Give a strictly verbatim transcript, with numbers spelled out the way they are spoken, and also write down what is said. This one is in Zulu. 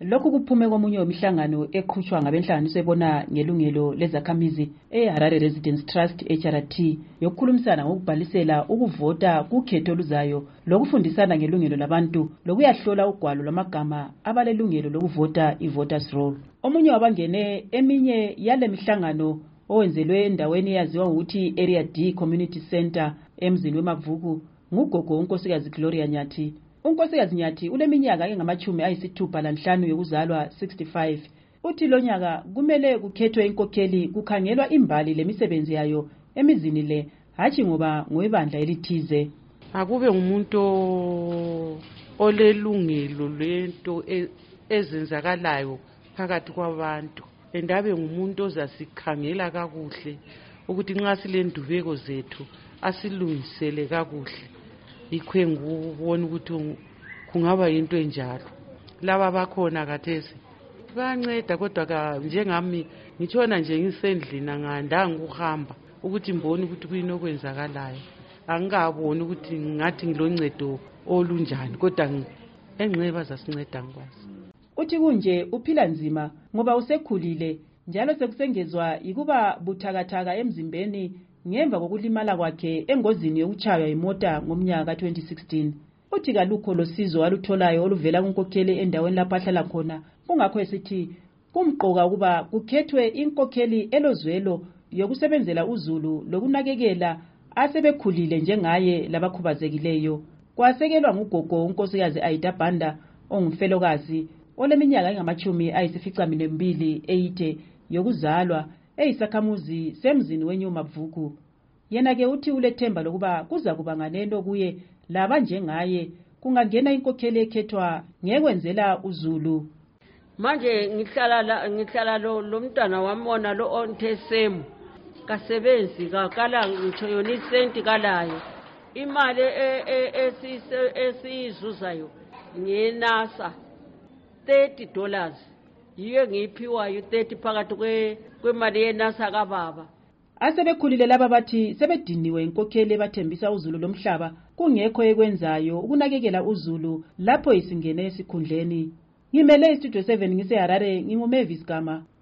lokhu kuphume komunye wemihlangano eqhutshwa ngabenhlanganiso ebona ngelungelo lezakhamizi eHarare Residence Trust H R T yokukhulumisana ngokubhalisela ukuvota kukhetho oluzayo lokufundisana ngelungelo labantu lokuyahlola ugwalo lwamagama abalelungelo lokuvota i-voters roll. Omunye wabangene eminye yale mihlangano owenzelwe endaweni eyaziwa ngokuthi Area D Community Center emzini weMavuku ngugogo unkosikazi Gloria Nyathi. Unkosikazi Nyathi uleminyaka engamachumi ayisithupha lanhlanu yokuzalwa sixty-five. Uthi lo nyaka kumele kukhethwe inkokheli kukhangelwa imbali lemisebenzi yayo emizini le hathi ngoba ngwebandla elithize. Akube umuntu olelungelo lento ezenzakalayo phakathi kwabantu. Endabe ngumuntu ozasikhangela kakuhle ukuthi nxa silendubeko zethu asilungisele kakuhle. Ikwe ngubona ukuthi kungaba into enjalo. Laba bakhona kathesi banceda kodwa njengami ngitshona nje ngisendlini ngandanga ukuhamba ukuthi mbone ukuthi kuyini okwenzakalayo. Angikaboni ukuthi ngathi ngiloncedo olunjani kodwa enxeba zasinceda ngikwazi. Uthi kunje uphila nzima ngoba usekhulile njalo sekusengezwa ikuba buthakathaka emzimbeni ngemva kokulimala kwakhe engozini yokuchaywa imota ngomnyaka twenty sixteen. Uthi kalukho losizo alutholayo oluvela kunkokheli endaweni lapho ahlala khona, kungakho esithi kumqoka ukuba kukhethwe inkokheli elozwelo yokusebenzela uZulu lokunakekela asebekhulile njengaye labakhubazekileyo. Kwasekelwa ngugogo unkosikazi Aida Banda ongumfelokazi oleminyaka engamachumi ayisificaminwembili eyithe yokuzalwa eyisakhamuzi semzini weNyumavuku. Yena ke uthi ulethemba lokuba kuza kuba nganeno kuye laba njengaye kungangena inkokheli ekhethwa ngekwenzela uZulu. Manje ngihlala la ngihlala lo lomntwana wami wona lo onthesemu kasebenzi kakala ngitsho yona isenti kalayo. Imali esiyizuzayo ngenasa thirty dollars. Yiyo ngiphiwayo thirty phakathi kwe kwemali yenasa kababa. Asebekhulile laba bathi sebediniwe inkokheli ebathembisa uZulu lomhlaba kungekho ekwenzayo ukunakekela uZulu lapho isingene esikhundleni. Ngimele istudio seven ngise Harare nginguMavis Gama.